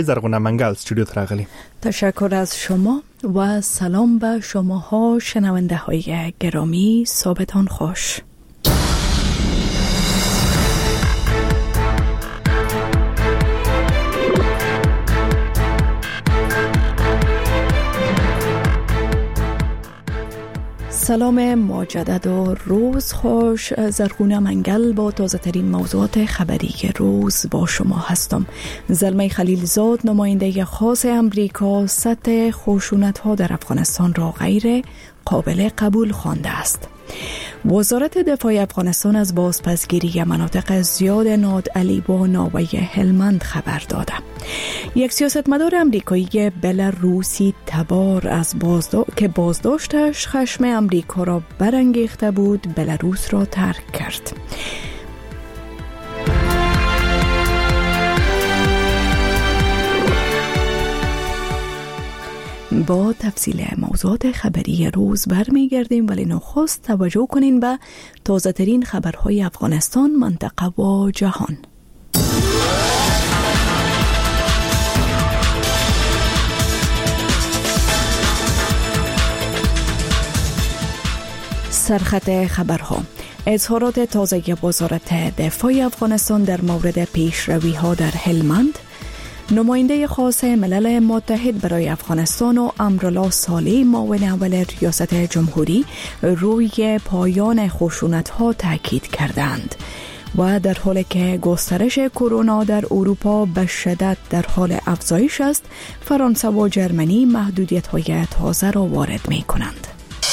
زرغونه منگل استودیو تراغلی. تشکر از شما و سلام به شماها شنونده های گرامی. صبحتان خوش. سلام مجدد و روز خوش. زرغونه منگل با تازه ترین موضوعات خبری روز با شما هستم. زلمه خلیلزاد نماینده خاص امریکا سطح خشونت‌ها در افغانستان را غیر قابل قبول خوانده است. وزارت دفاع افغانستان از بازپسگیری مناطق زیاد نادعلی با ناوه هلمند خبر داده. یک سیاستمدار امریکایی بلاروسی تبار از که بازداشتش خشم امریکا را برانگیخته بود، بلاروس را ترک کرد. با تفصیل موضوعات خبری روز برمیگردیم، ولی نخست توجه کنین به تازه ترین خبرهای افغانستان، منطقه و جهان. سرخط خبرها: اظهارات تازه وزارت دفاع افغانستان در مورد پیشروی‌ها در هلمند. نماینده خاص ملل متحد برای افغانستان و امرالله صالح معاون اول ریاست جمهوری روی پایان خشونت‌ها تاکید کردند و در حالی که گسترش کرونا در اروپا به شدت در حال افزایش است، فرانسه و جرمنی محدودیت‌های تازه را وارد می‌کنند.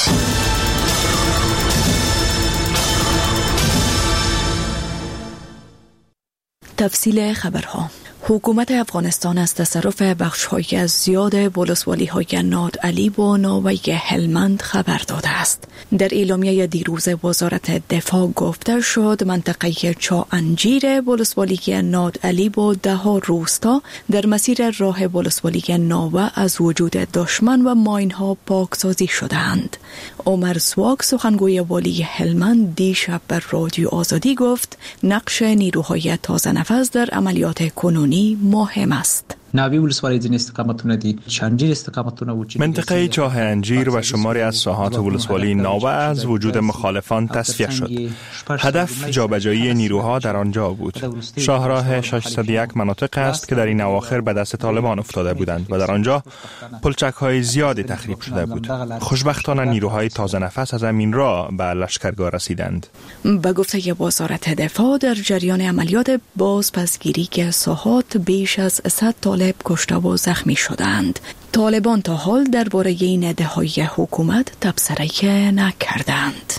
تفصیل خبرها: حکومت افغانستان از تصرف بخش‌های زیاد ولسوالی‌های نادعلی و ناوه هلمند خبر داده است. در اعلامیه دیروز وزارت دفاع گفته شد منطقه چاانجیر ولسوالی نادعلی با 10 روستا در مسیر راه ولسوالی ناوه از وجود دشمن و ماین‌ها پاکسازی شده‌اند. عمر سواک سخنگوی والی هلمند دیشب بر رادیو آزادی گفت نقش نیروهای تازه نفس در عملیات کنونی مهم است. ناوی ولسوالی ځینې استقامتونه دي، چانجیر استقامتونه و منطقه چاه انجیر و شماری از ساحات ولسوالی ناوه از وجود مخالفان تصفیه شد. هدف جابجایی نیروها در آنجا بود. شاهراه 601 مناطق است که در این اواخر به دست طالبان افتاده بودند و در آنجا پلچک‌های زیادی تخریب شده بود. خوشبختانه نیروهای تازه نفس از همین راه به لشکرگاه رسیدند. به گفته وزارت دفاع در جریان عملیات بازپسگیری ساحات بیش از 100 طالب کشته و زخمی شدند. طالبان تا حال درباره این ادعای حکومت تبصره نکردند.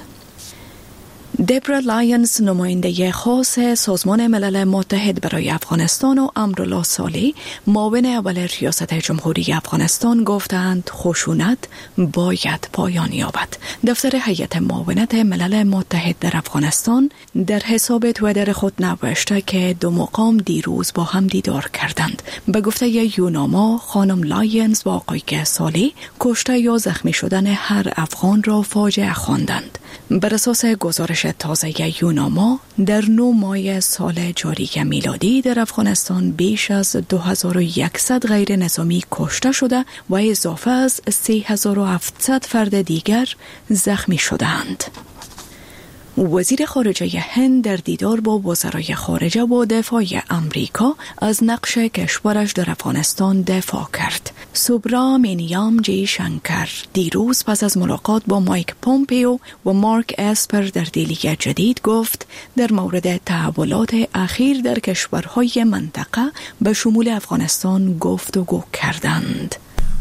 دبرا لایونز نماینده خاص سازمان ملل متحد برای افغانستان و امرالله صالح معاون اول ریاست جمهوری افغانستان گفتند خشونت باید پایان یابد. دفتر هیئت معاونت ملل متحد در افغانستان در حساب توییتر خود نوشته که دو مقام دیروز با هم دیدار کردند. به گفته یوناما، خانم لایونز و آقای صالح کشته یا زخمی شدن هر افغان را فاجعه خواندند. بر اساس گزارش تازه یوناما، در 9 ماه سال جاری میلادی در افغانستان بیش از 2100 غیر نظامی کشته شده و اضافه از 3700 فرد دیگر زخمی شدند. وزیر خارجه هند در دیدار با وزرای خارجه و دفاع امریکا از نقش کشورش در افغانستان دفاع کرد. سوبرامینیام جی شنکر دیروز پس از ملاقات با مایک پومپیو و مارک اسپر در دهلی جدید گفت در مورد تحولات اخیر در کشورهای منطقه به شمول افغانستان گفتگو کردند.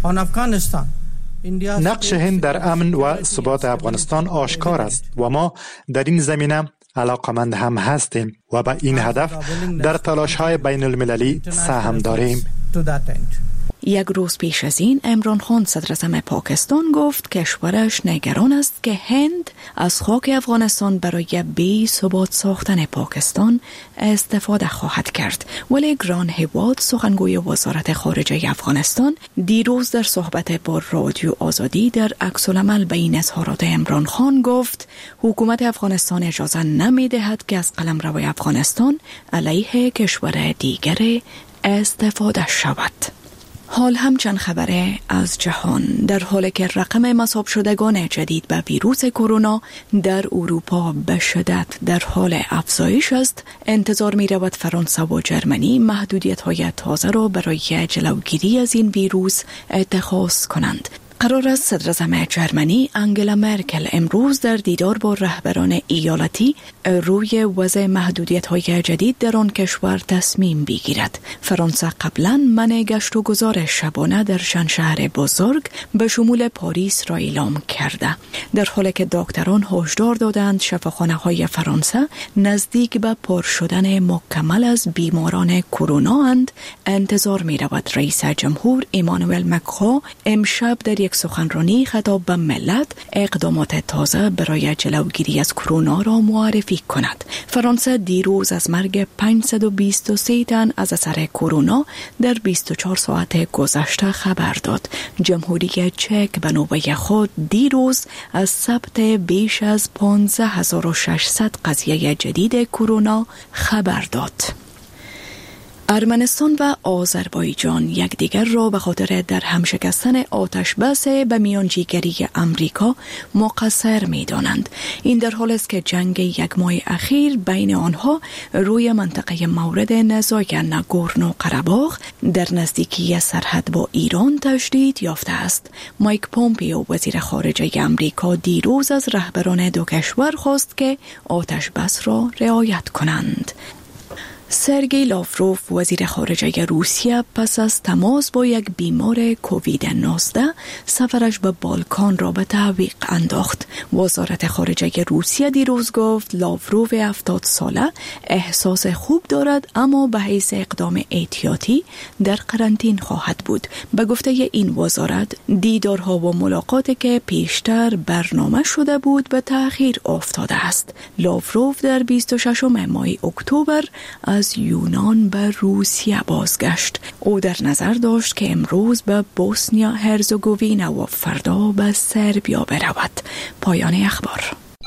نقش هند در امن و ثبات افغانستان آشکار است و ما در این زمینه علاقمند هم هستیم و به این هدف در تلاش‌های بین المللی سهم داریم. یک روز پیش از این عمران خان صدر اعظم پاکستان گفت کشورش نگران است که هند از خاک افغانستان برای بی ثبات ساختن پاکستان استفاده خواهد کرد. ولی گران هیواد سخنگوی وزارت خارجه افغانستان دیروز در صحبت با رادیو آزادی در عکس‌العمل به این اظهارات عمران خان گفت حکومت افغانستان اجازه نمی دهد که از قلمرو افغانستان علیه کشور دیگر استفاده شود. حال هم چند خبره از جهان. در حالی که رقم مصاب شدگان جدید به ویروس کرونا در اروپا به شدت در حال افزایش است، انتظار می رود فرانسه و جرمنی محدودیت‌های تازه را برای جلوگیری از این ویروس اتخاذ کنند. قرار است صدراعظم جرمنی آنگلا مرکل امروز در دیدار با رهبران ایالتی روی وضع محدودیت‌های جدید در آن کشور تصمیم بگیرد. فرانسه قبلا منع گشت و گذار شبانه در چند شهر بزرگ به شمول پاریس را اعلام کرده، در حالی که دکتران هشدار دادند شفاخانه‌های فرانسه نزدیک به پر شدن مکمل از بیماران کرونا اند. انتظار می رود رئیس جمهور ایمانوئل مکرون امشب در یک سخنرانی خطاب به ملت اقدامات تازه برای جلوگیری از کرونا را معرفی کند. فرانسه دیروز از مرگ 523 تن از اثر کرونا در 24 ساعت گذشته خبر داد. جمهوری چک به نوبه خود دیروز از ثبت بیش از 15600 قضیه جدید کرونا خبر داد. ارمنستان و آذربایجان یکدیگر را به خاطر در هم شکستن آتش بس به میانجیگری امریکا مقصر می دانند. این در حال است که جنگ یک ماه اخیر بین آنها روی منطقه مورد نزاع ناگورنو قره‌باغ در نزدیکی سرحد با ایران تشدید یافته است. مایک پومپیو وزیر خارجه امریکا دیروز از رهبران دو کشور خواست که آتش بس را رعایت کنند. سرگئی لاوروف وزیر خارجه روسیه پس از تماس با یک بیمار کووید 19 سفرش به بالکان را به تعویق انداخت. وزارت خارجه روسیه دیروز گفت لاوروف 70 ساله احساس خوب دارد، اما به حیث اقدام احتیاطی در قرنطین خواهد بود. به گفته این وزارت دیدارها و ملاقاتی که پیشتر برنامه شده بود به تأخیر افتاده است. لاوروف در 26 ماه اکتبر از یونان به روسیه بازگشت. او در نظر داشت که امروز به بوسنیا هرزگوین و فردا به سربیا برود. پایان اخبار.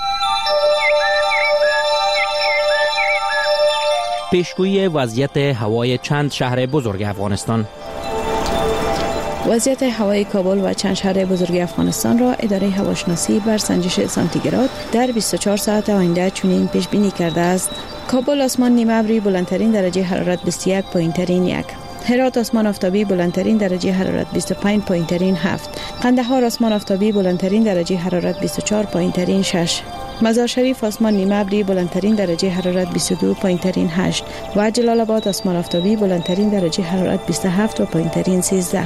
پیشگویی وضعیت هوای چند شهر بزرگ افغانستان. وضعیت هوای کابل و چند شهر بزرگ افغانستان را اداره هواشناسی بر سنجش سانتیگراد در 24 ساعت آینده چنین پیش بینی کرده است: کابل آسمان نیمه ابری، بلندترین درجه حرارت 21، پایینترین 1. هرات آسمان آفتابی، بلندترین درجه حرارت 25، پایینترین 7. قندهار آسمان آفتابی، بلندترین درجه حرارت 24، پایینترین 6. مزار شریف آسمان نیمه ابری، بلندترین درجه حرارت 22، پایینترین 8. و جلال آباد آسمان آفتابی، بلندترین درجه حرارت 27 و پایینترین 13.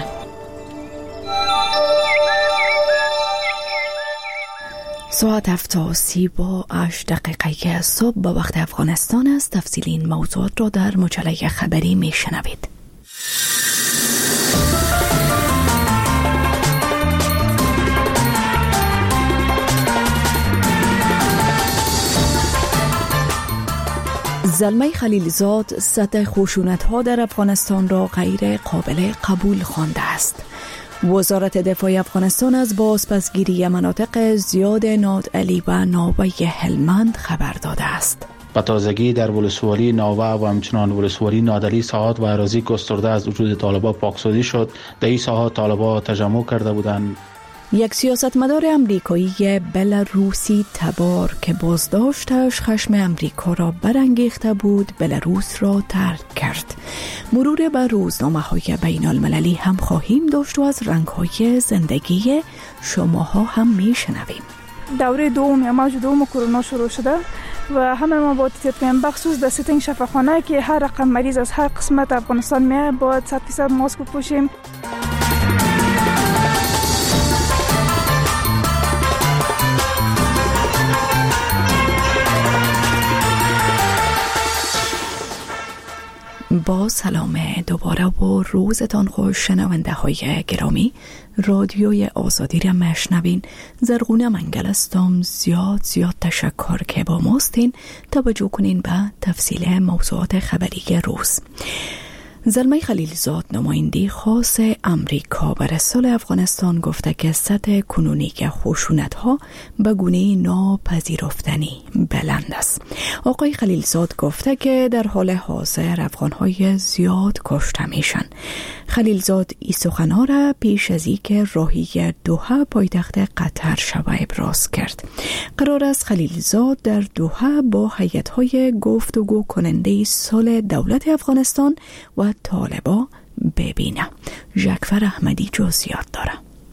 ساعت 7:38 صبح به وقت افغانستان است. تفصیل این موضوعات را در مجله خبری می شنوید. زلمه خلیلزاد سطح خشونت‌ها در افغانستان را غیر قابل قبول خوانده است. وزارت دفاع افغانستان از بازپسگیری مناطق زیاد نادعلی و ناوه هلمند خبر داده است. به تازگی در ولسوالی ناوه و همچنان ولسوالی نادعلی ساحات و اراضی گسترده از وجود طالبان پاکسازی شد. در این ساحات طالبان تجمع کرده بودند. یک سیاستمدار امریکایی بلاروسی تبار که بازداشتش خشم امریکا را برانگیخته بود، بلاروس را ترک کرد. مرور بر روزنامه‌های بین المللی هم خواهیم داشت و از رنگ‌های زندگی شماها هم میشنویم. دوره دوم یا موج دوم کرونا شروع شده و همه ما باید احتیاط کنیم، بخصوص در سیتینگ شفاخانه که هر رقم مریض از هر قسمت افغانستان میاد باید 100% ماسک بپوشیم. با سلام دوباره و روزتان خوش شنونده های گرامی. رادیوی آزادی را مشنوین. زرغونه منگل استم. زیاد تشکر که با ماستین. توجه کنین به تفصیل موضوعات خبری روز. زلمه خلیلزاد نماینده خاص امریکا برای صلح افغانستان گفته که سطح کنونی که خشونت‌ها به گونه ناپذیرفتنی بلند است. آقای خلیلزاد گفته که در حال حاضر افغان‌های زیاد کشته میشن. خلیلزاد این سخن‌ها را پیش از اینکه راهی دوحه پایتخت قطر شود ابراز کرد. قرار است خلیلزاد در دوحه با هیئت‌های گفتگو کننده صلح دولت افغانستان و طالبا ببینه. ژکفر احمدی جزئیات داره.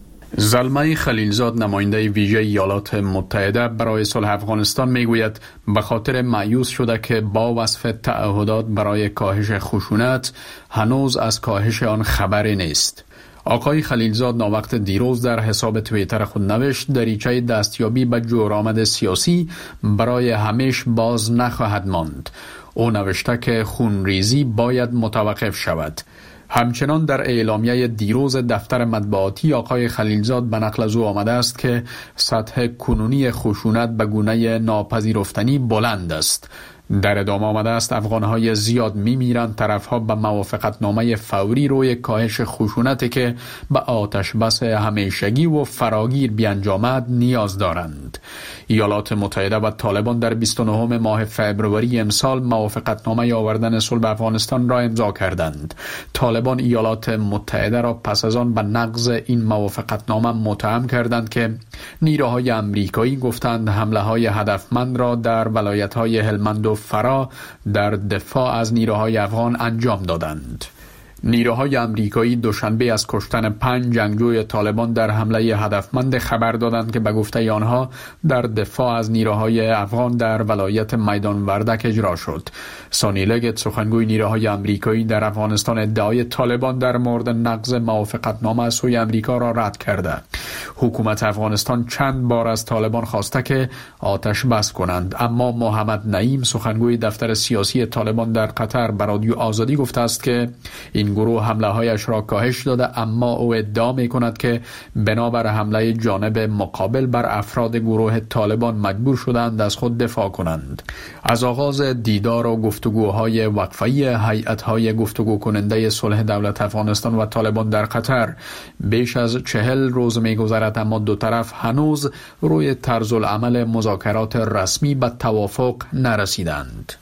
زلمه خلیلزاد نماینده ویژه ایالات متحده برای صلح افغانستان میگوید به خاطر مایوس شده که با وصف تعهدات برای کاهش خشونت هنوز از کاهش آن خبری نیست. آقای خلیلزاد ناوقت دیروز در حساب توییتر خود نوشت دریچه دستیابی به جورآمد سیاسی برای همیشه باز نخواهد ماند. او نوشته که خونریزی باید متوقف شود. همچنان در اعلامیه دیروز دفتر مطبوعاتی آقای خلیلزاد به نقل از او آمده است که سطح کنونی خشونت به گونه ناپذیرفتنی بلند است. در ادامه آمده است افغانهای زیاد میمیرند، طرفها به موافقتنامه فوری روی کاهش خشونتی که به آتش بس همیشگی و فراگیر بیانجامد نیاز دارند. ایالات متحده و طالبان در 29 ماه فبروری امسال موافقتنامه آوردن صلح افغانستان را امضا کردند. طالبان ایالات متحده را پس از آن به نقض این موافقتنامه متهم کردند که نیروهای آمریکایی گفتند حمله‌های هدفمند را در ولایت‌های هلمند و فرا در دفاع از نیروهای افغان انجام دادند. نیروهای آمریکایی دوشنبه از کشتن 5 جنگجوی طالبان در حمله هدفمند خبر دادند که به گفته آنها در دفاع از نیروهای افغان در ولایت میدان وردک اجرا شد. سانی لگت سخنگوی نیروهای آمریکایی در افغانستان ادعای طالبان در مورد نقض موافقتنامه از سوی آمریکا را رد کرده. حکومت افغانستان چند بار از طالبان خواسته که آتش بس کنند، اما محمد نعیم سخنگوی دفتر سیاسی طالبان در قطر به رادیو آزادی گفته است که این گروه حمله هایش را کاهش داده، اما او ادعا می کند که بنابر حمله جانب مقابل بر افراد گروه طالبان مجبور شدند از خود دفاع کنند. از آغاز دیدار و گفتگوهای وقفه‌ای هیئت‌های گفتگو کننده صلح دولت افغانستان و طالبان در قطر بیش از 40 روز می‌گذرد، اما دو طرف هنوز روی طرز العمل مذاکرات رسمی به توافق نرسیدند.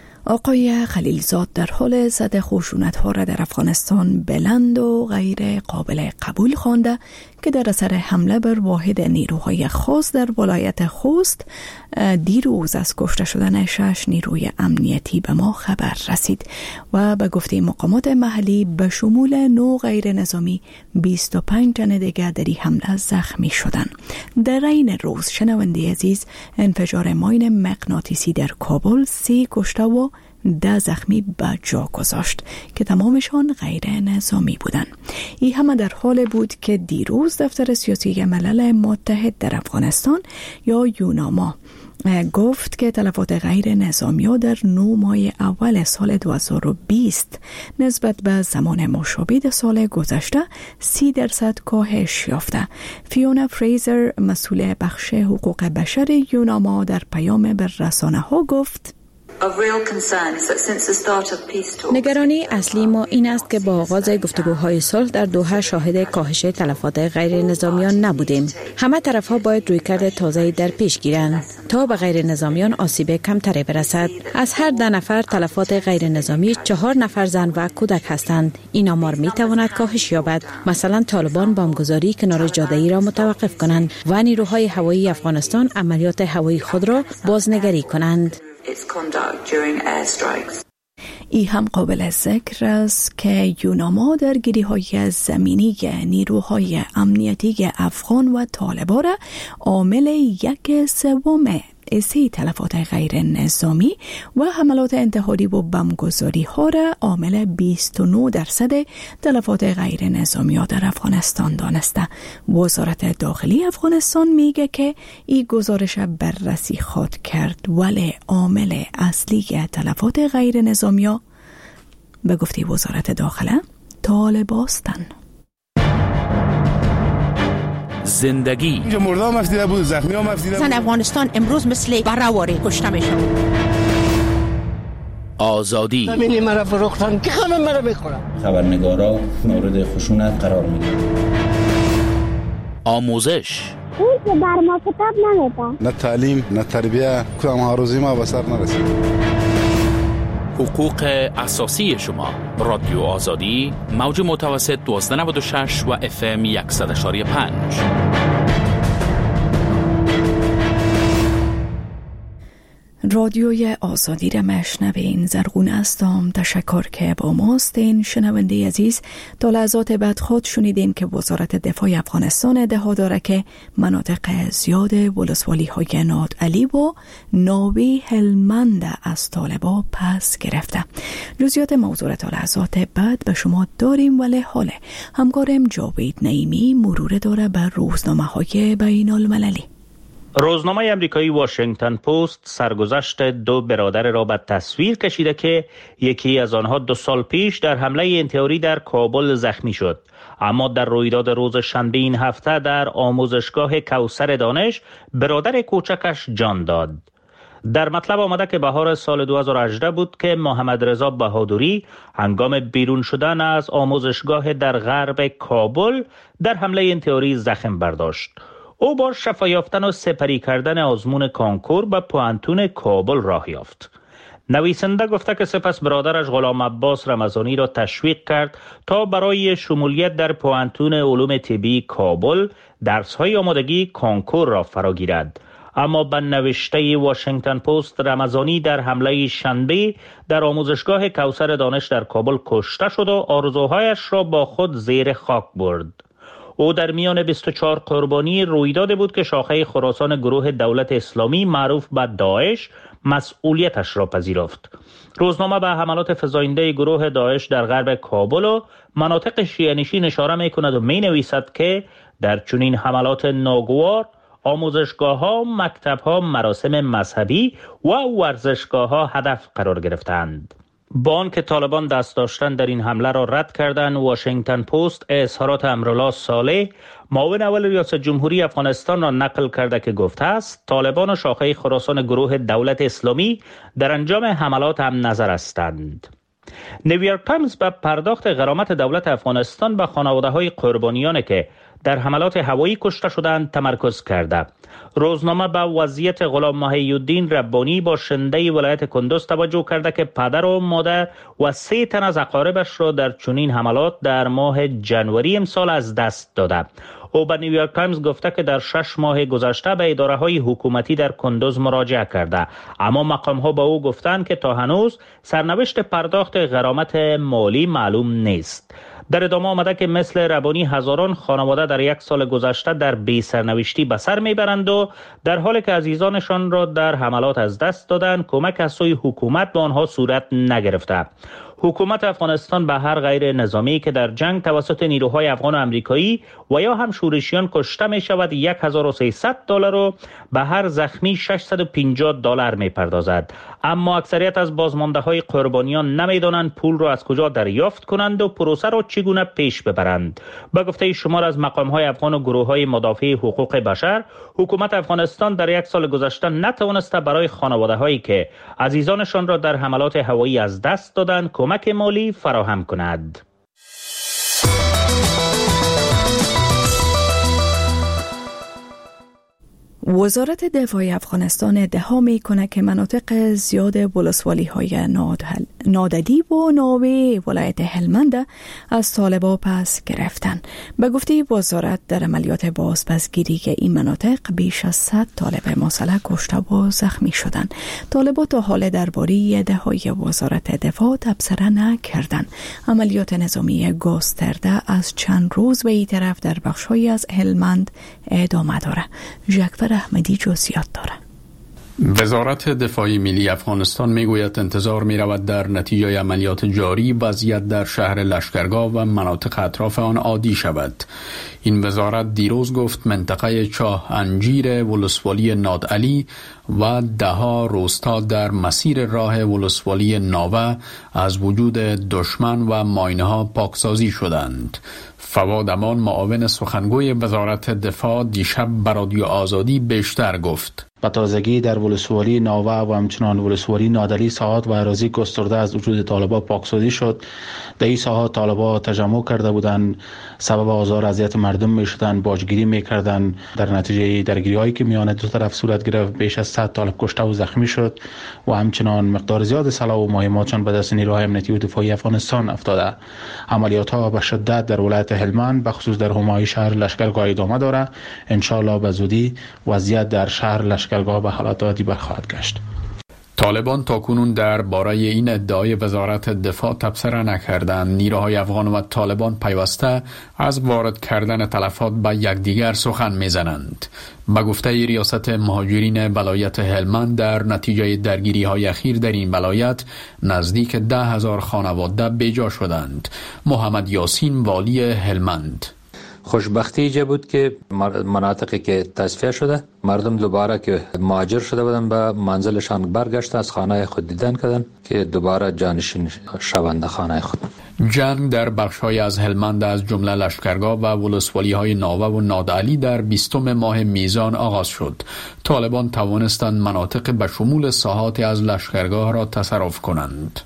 آقای خلیلزاد در حال سطح خشونت‌ها را در افغانستان بلند و غیر قابل قبول خوانده که در اثر حمله بر واحد نیروهای خاص در ولایت خوست دیروز از کشته شدن 6 نیروی امنیتی به ما خبر رسید و به گفته مقامات محلی به شمول 9 غیر نظامی 25 تن دیگر در این حمله زخمی شدند. در این روز شنونده عزیز انفجار ماین مغناطیسی در کابل 3 کشته و 10 زخمی به جا گذاشت که تمامشان غیر نظامی بودند. این همه در حال بود که دیروز دفتر سیاسی ملل متحد در افغانستان یا یوناما گفت که تلفات غیر نظامی در 9 ماه اول سال 2020 نسبت به زمان مشابه سال گذشته 30% کاهش یافته. فیونا فریزر مسئول بخش حقوق بشر یوناما در پیام به رسانه ها گفت نگرانی اصلی ما این است که با آغاز گفتگوهای صلح در دوحه شاهد کاهش تلفات غیر نظامیان نبودیم. همه طرفها باید رویکرد تازه‌ای در پیش گیرند تا به غیر نظامیان آسیب کمتری برسد. از هر 10 نفر تلفات غیر نظامی 4 نفر زن و کودک هستند. این آمار می تواند کاهش یابد. مثلا طالبان بمبگذاری کنار جاده‌ای را متوقف کنند و نیروهای هوایی افغانستان عملیات هوایی خود را بازنگری کنند. ای هم قابل ذکر است که یوناما درگیری‌های زمینی نیروهای امنیتی افغان و طالبان را عامل 1/3 سی تلفات غیر نظامی و حملات انتحاری و بمبگذاری ها را عامل 29% تلفات غیر نظامی ها در افغانستان دانسته. وزارت داخلی افغانستان میگه که این گزارش بررسی خواهد کرد، ولی عامل اصلی تلفات غیر نظامی ها به گفته وزارت داخله طالباستن. زندگی اینجا مرده هم افدیده بود، زخمی هم افدیده بود. زن افغانستان امروز مثل برهواری کشته میشن. آزادی. همین مرا فروختن که خانم مرا میخورم. خبرنگارا مورد خشونت قرار میگیرن. آموزش. اون که بر ما کتاب نمیده. نه تعلیم نه تربیه کدام هاروزی ما به سر نرسید. حقوق اساسی شما. رادیو آزادی، موج متوسط 1296 و FM 100.5. رادیوی آزادی را مشنوین. زرغون هستم. تشکر که با ماستین. شنونده عزیز، تا لحظات بعد خود شنیدین که وزارت دفاع افغانستان ادعا داره که مناطق زیاد ولسوالی های نادعلی و ناوی هلمند از طالبا پس گرفته. جزئیات موضوع تا لحظات بعد به شما داریم، ولی حالا همکارم جاوید نعیمی مرور داره بر روزنامه های بین المللی. روزنامه امریکایی واشنگتن پست سرگذشت دو برادر را به تصویر کشیده که یکی از آنها 2 سال پیش در حمله انتحاری در کابل زخمی شد، اما در رویداد روز شنبه این هفته در آموزشگاه کوثر دانش برادر کوچکش جان داد. در مطلب آمده که بهار سال 2018 بود که محمد رضا بهادری هنگام بیرون شدن از آموزشگاه در غرب کابل در حمله انتحاری زخم برداشت. او با شفا یافتن و سپری کردن آزمون کانکور به پوانتون کابل راه یافت. نویسنده گفته که سپس برادرش غلام عباس رمضانی را تشویق کرد تا برای شمولیت در پوانتون علوم طبی کابل درس‌های آمادگی کانکور را فراگیرد. اما به نوشته واشنگتن پست، رمضانی در حمله شنبه در آموزشگاه کوثر دانش در کابل کشته شد و آرزوهایش را با خود زیر خاک برد. او در میان 24 قربانی رویداد بود که شاخه خراسان گروه دولت اسلامی معروف به داعش مسئولیتش را پذیرفت. روزنامه به حملات فزاینده گروه داعش در غرب کابل و مناطق شیعه‌نشین اشاره می‌کند و می‌نویسد که در چنین حملات ناگوار آموزشگاه‌ها، مکتب‌ها، مراسم مذهبی و ورزشگاه‌ها هدف قرار گرفتند. با آنکه طالبان دست داشتن در این حمله را رد کردند، واشنگتن پست اظهارات امرالله صالح، معاون اول ریاست جمهوری افغانستان را نقل کرده که گفته است طالبان و شاخه خراسان گروه دولت اسلامی در انجام حملات هم نظر هستند. نیویورک تایمز به پرداخت غرامت دولت افغانستان به خانواده‌های قربانیانی که در حملات هوایی کشته شدند تمرکز کرده. روزنامه به وضعیت غلام محی الدین ربانی باشنده ولایت کندوز توجه کرده که پدر و مادر و 3 تن از اقاربش را در چنین حملات در ماه جنوری امسال از دست داده. او به نیویورک تایمز گفته که در 6 ماه گذشته به اداره‌های حکومتی در کندوز مراجعه کرده، اما مقام‌ها به او گفتند که تا هنوز سرنوشت پرداخت غرامت مالی معلوم نیست. در ادامه آمده که مثل ربانی هزاران خانواده در 1 سال گذشته در بی سرنوشتی به سر میبرند و در حالی که عزیزانشان را در حملات از دست دادند کمک از سوی حکومت به آنها صورت نگرفته. حکومت افغانستان به هر غیر نظامی که در جنگ توسط نیروهای افغان و امریکایی و یا هم شورشیان کشته می شود $1300 و به هر زخمی $650 می پردازد. اما اکثریت از بازمانده های قربانیان نمی دانند پول را از کجا دریافت کنند و پروسه را چگونه پیش ببرند. به گفته شمار از مقام های افغان و گروه های مدافع حقوق بشر، حکومت افغانستان در 1 سال گذشته نتوانسته برای خانواده هایی که عزیزانشان را در حملات هوایی از دست دادند کمک مالی فراهم کند. وزارت دفاع افغانستان ادعا می‌کند که مناطق زیاد ولسوالی‌های نادعلی و ناوی ولایت هلمند از طالبان پس گرفتن. به گفته وزارت در عملیات بازپسگیری این مناطق بیش از 100 طالب مسلح کشته و زخمی شدند. طالبان تا حال درباره ادعای وزارت دفاع تبصره نکردند. عملیات نظامی گسترده از چند روز به این طرف در بخش‌هایی از هلمند ادامه داره. ژکفر احمدی جزئیات داره. وزارت دفاع ملی افغانستان میگوید انتظار می‌رود در نتیجه عملیات جاری وضعیت در شهر لشکرگاه و مناطق اطراف آن عادی شود. این وزارت دیروز گفت منطقه چاه انجیر ولسوالی نادعلی و دهها روستا در مسیر راه ولسوالی ناوه از وجود دشمن و ماینه‌ها پاکسازی شدند. فواد امان معاون سخنگوی وزارت دفاع دیشب به رادیو آزادی بیشتر گفت. به تازگی در ولسوالی ناوه و همچنان ولسوالی نادلی ساحات و اراضی گسترده از وجود طالبان پاکسازی شد. در این ساحات طالبان تجمع کرده بودند، سبب آزار اذیت مردم میشدند، باجگیری میکردند. در نتیجه درگیری هایی که میان دو طرف صورت گرفت بیش از 100 طالب کشته و زخمی شد و همچنان مقدار زیاد سلاح و مهمات به دست نیروهای امنیتی و دفاعی افغانستان افتاده. عملیات ها به شدت در ولایت هلمند به خصوص در همای شهر لشکرگاه ادامه داره. ان شاء الله به زودی وضعیت در شهر لشکرگاه به حالت عادی برخواهد گشت. طالبان تاکنون درباره این ادعای وزارت دفاع تبصره نکردند. نیروهای افغان و طالبان پیوسته از وارد کردن تلفات به یکدیگر سخن میزنند. به گفته ریاست مهاجرین ولایت هلمند، در نتیجه درگیری های اخیر در این ولایت نزدیک 10,000 خانواده بیجا شدند. محمد یاسین والی هلمند: خوشبختی ایجا بود که مناطقی که تصفیه شده مردم دوباره که مهاجر شده بودن به منزلشان برگشت، از خانه خود دیدن کردن که دوباره جانشین شوند خانه خود. جنگ در بخش‌های از هلمند از جمله لشکرگاه و ولسوالی‌های ناوه و نادعلی در 20 ماه میزان آغاز شد. طالبان توانستند مناطق به شمول ساحات از لشکرگاه را تصرف کنند.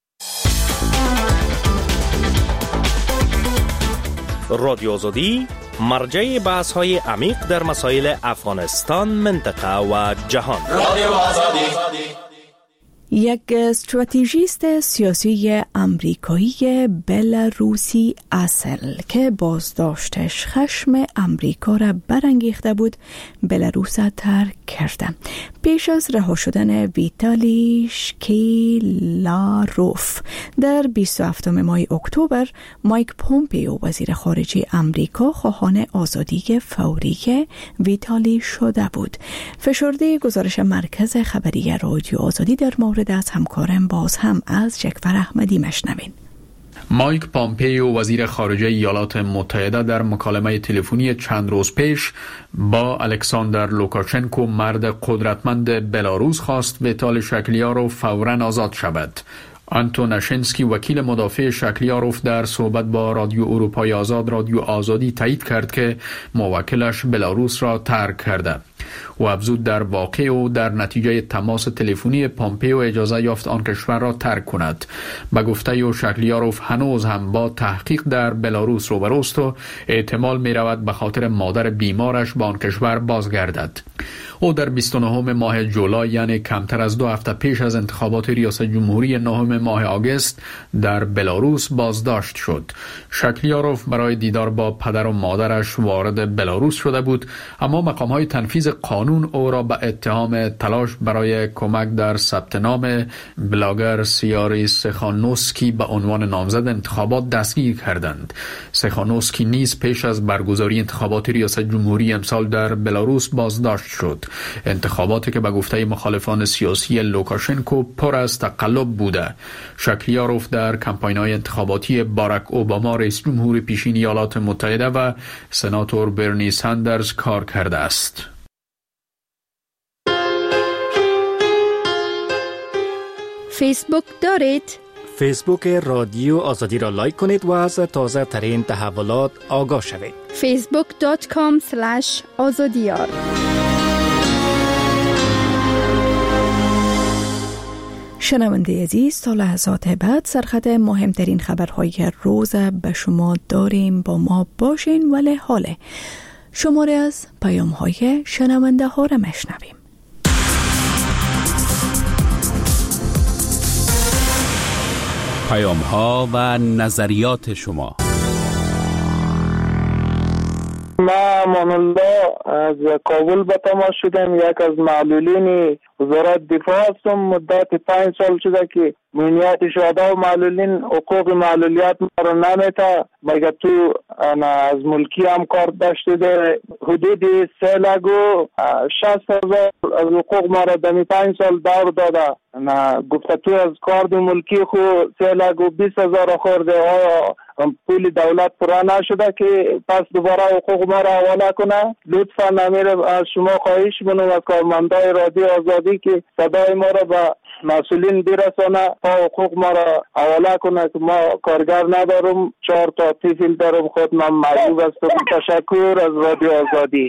رادیو آزادی مرجع بحث‌های عمیق در مسائل افغانستان، منطقه و جهان. رادیو آزادی. یک استراتژیست سیاسی آمریکایی بلاروسی اصل که بازداشتش خشم آمریکا را برانگیخته بود، بلاروس را ترک کرده. پیش از رها شدن ویتالی شکیلاروف در 27 ماه اکتبر، مایک پومپیو وزیر خارجه آمریکا خواهان آزادی فوری ویتالی شده بود. فشرده گزارش مرکز خبری رادیو آزادی در مورد از همکارم باز هم از جعفر احمدی مشنوین. مایک پومپیو وزیر خارجه ایالات متحده در مکالمه تلفنی چند روز پیش با الکساندر لوکاشنکو، مرد قدرتمند بلاروس، خواست ویتالی شکلیاروف فوراً آزاد شود. آنتوناشنسکی، وکیل مدافع شکلیاروف، در صحبت با رادیو اروپای آزاد رادیو آزادی تایید کرد که موکلش بلاروس را ترک کرده. و افزود در واقع او در نتیجه تماس تلفنی پومپیو اجازه یافت آن کشور را ترک کند. به گفته او شکلیاروف هنوز هم با تحقیق در بلاروس روبروست و احتمال می رود به خاطر مادر بیمارش به آن کشور بازگردد. او در 29 ماه جولای، یعنی کمتر از 2 هفته پیش از انتخابات ریاست جمهوری 9 ماه آگوست، در بلاروس بازداشت شد. شکلیاروف برای دیدار با پدر و مادرش وارد بلاروس شده بود، اما مقام‌های تنفیذ قانون او را به اتهام تلاش برای کمک در ثبت نام بلاگر سیاری سخانوسکی به عنوان نامزد انتخابات دستگیر کردند. سخانوسکی نیز پیش از برگزاری انتخابات ریاست جمهوری امسال در بلاروس بازداشت شد. انتخاباتی که به گفته مخالفان سیاسی لوکاشنکو پر از تقلب بوده. شکلیاروف در کمپاین‌های انتخاباتی باراک اوباما رئیس جمهور پیشین ایالات متحده و سناتور برنی ساندرز کار کرده است. فیسبوک دارید؟ فیسبوک رادیو آزادی را لایک کنید و از تازه ترین تحولات آگاه شوید. facebook.com/azadiyar. شنونده عزیز، تا لحظات بعد سرخط مهمترین خبرهای روز به شما داریم. با ما باشین. ولی حاله شماره از پیام‌های شنونده ها را مشنویم. پیام‌ها و نظریات شما. ما امان الله از کابل به تماس شدم. یک از معلولین وزارت دفاع هستم. مدت 5 سال شده که امنیت شهدا و معلولین حقوق معلولیت ما رو نمیته. مگه تو از ملکی هم کار داشته ده حدود 3,60,000 از حقوق ما رو دمی 5 سال دور داده. گفته تو از کارد ملکی خو 3,20,000 خورده ها پول دولت پورا نشده که پس دوباره حقوق ما را حواله کنه. لطفا نمیره از شما خواهش منم از کارمندای رادیو آزادی که صدای ما را به مسئولین برسانه تا حقوق ما را حواله کنه که ما کارگر ندارم، 4 تا طفل دارم. خود من محبوب هستم. تشکر از رادیو آزادی.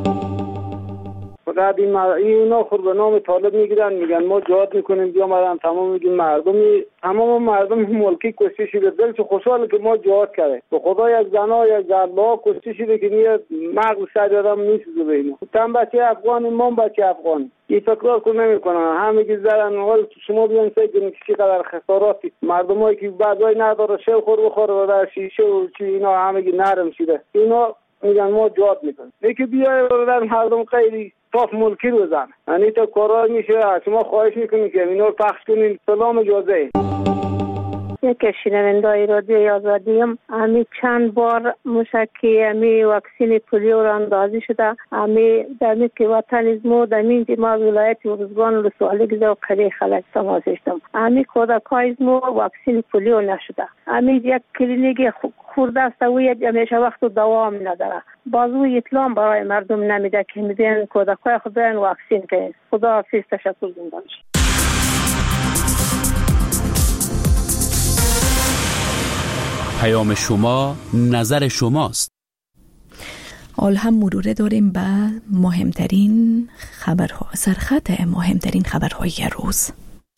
فقط اینا خود به نام طالب میگیرن، میگن ما جهاد میکنیم، بیا مردم تمام میگین تمام مردم ملکی کشته شده. دلش خوشحاله که ما جهاد کرده. به خدا یک زنا یک زربا کشته شده که نیه مغز سر آدم میسوزه به اینا. تن بچه افغانی، ما بچه افغانی. این فکرار که نمیکنن. همه که زدن حال شما بیان سعی کنید که چقدر خساراتی مردمایی که بعضی نداره شو خور بخوره و در شیشه و چی اینا همه که نرم شده. اینا میگن ما جهاد میکنیم. یکی بیای در مردم خیلی طاف ملکی رو زن. یعنی تا کارای میشه. شما خواهش میکنید که اینا رو پخش کنین. سلام اجازه. یک شنوندای رادیوی آزادیم. همی چند بار موشکی همی واکسین پولیو را اندازی شده. همی دمی که وطن ازمو دمین ما ولایت ورزگان ولسوالی گزه و قریه خلق تماس اشتم. همی کودکای ازمو واکسین پولیو نشده. همی یک کلینیک خورده است و همیشه وقت دوام نداره. بازو اطلاع برای مردم نمیده که میدین کودکای خود برن واکسین کنید. خدا حافظ. تشکر زنده باشید. پیام شما نظر شماست. حال هم مروره داریم به مهمترین خبرها، سرخط مهمترین خبرهای روز.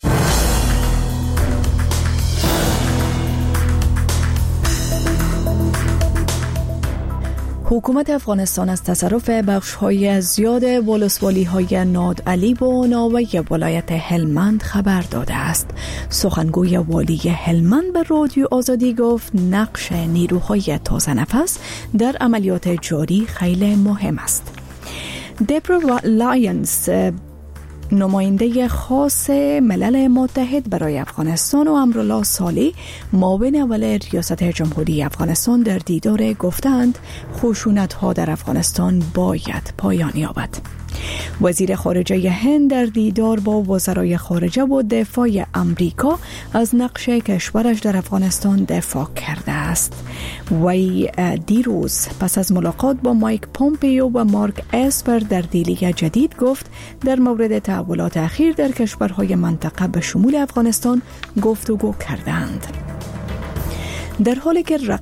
حکومت افغانستان از تصرف بخش‌های زیاد ولسوالی‌های نادعلی و ناوه ولایت هلمند خبر داده است. سخنگوی والی هلمند به رادیو آزادی گفت نقش نیروهای تازه نفس در عملیات جاری خیلی مهم است. دبرا لایونز، نماینده خاص ملل متحد برای افغانستان، و امرالله صالح، معاون اول ریاست جمهوری افغانستان، در دیدار گفتند خشونت‌ها در افغانستان باید پایان یابد. وزیر خارجه هند در دیدار با وزرای خارجه و دفاع امریکا از نقش کشورش در افغانستان دفاع کرده است. وی دیروز پس از ملاقات با مایک پومپیو و مارک اسپر در دیلی جدید گفت در مورد تحولات اخیر در کشورهای منطقه به شمول افغانستان گفتگو کردند. در حالی که